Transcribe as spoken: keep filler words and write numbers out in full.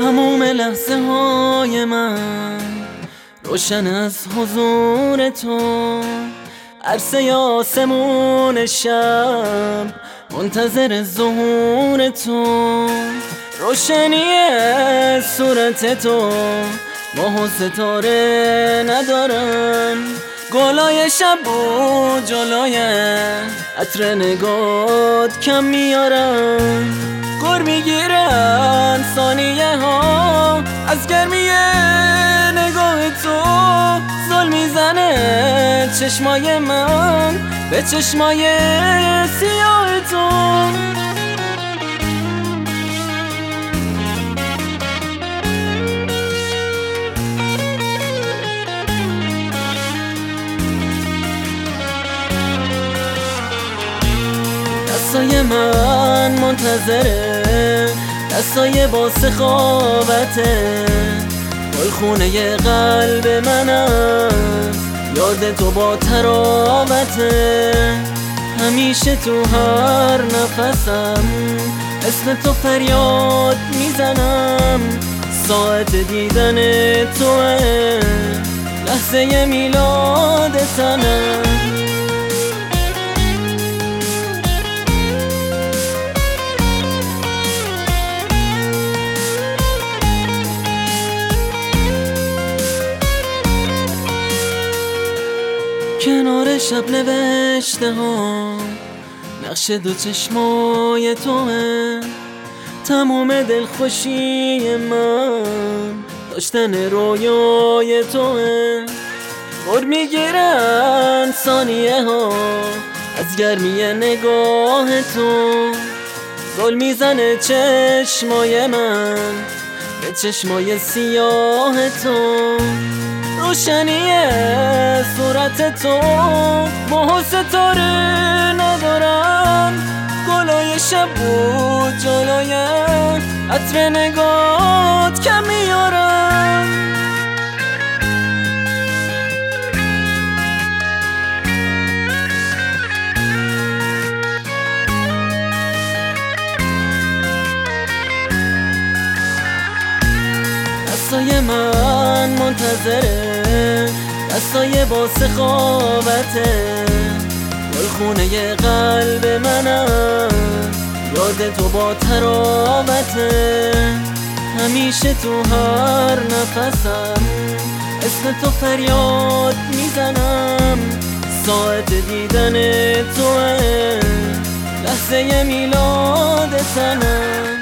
تموم لحظه های من روشن از حضور تو، عرصه آسمون شب منتظر ظهور تو، روشنی صورت تو ماه و ستاره ندارن، گلای شب بود جلوی عطر نگات کم میارن، گر میگیرن ثانیه ها از گرمی نگاه تو، زل میزنه چشمای من به چشمای سیاه تو. دستای من منتظره، دستای با سخاوته، گلخونه قلب من است، یاد تو با تراوته، همیشه تو هر نفسم اسم تو فریاد میزنم، ساعت دیدن توه لحظه میلاد تنم. کنار شب نوشته ها نقش دو چشمای توه، تموم دلخوشی من داشتن رویای توه، گر میگیرن ثانیه ها از گرمی نگاه تو، زل میزنه چشمای من به چشمای سیاه تو، روشنی صورت تو ماه و ستاره ندارن، گلای شب بود جلوی عطر نگات کم میارن. دستای من منتظره، دستای با سخاوته، گلخونه قلب من است، یاد تو با تراوته، همیشه تو هر نفسم اسم تو فریاد میزنم، ساعت دیدن توه لحظه میلاد تنم.